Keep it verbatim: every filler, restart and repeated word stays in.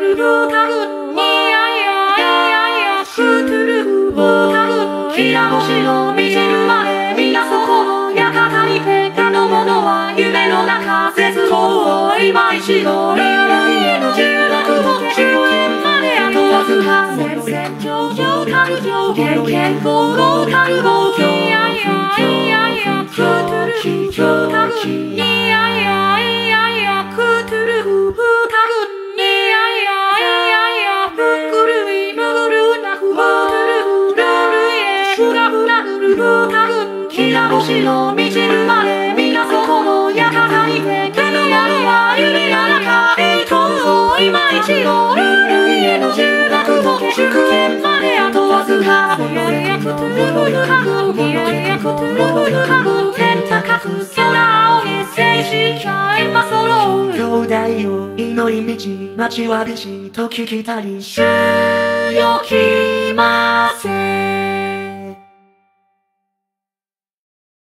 ルフタグ、いやいやいやいや、クトゥルフタグ、きら星の満ちるまで、みんなそこの館にて、他のものは夢の中、絶望を今一度、ルールへの重力も終焉まであとわずか、戦々上々タグ上限健康合タグ冒険、いやいやいやいや、クトゥルフタグ、いやいやいやいや、クトゥルフタグ、いやいやいやいや、むぐるいむぐるなふ、クトゥルフルールへ、ふらふらルルフタグ、きら星の満ちるまで、みんなそこの館にて、他のものは夢の中、栄光を今一度、ルールへの重力も終焉まであとわずか、いやいやクトゥルフタグ、いやいやクトゥルフタグ、天高く空を見せしかえば揃う、兄弟を祈り道、待ちわびしと聞きたり、主よ決ま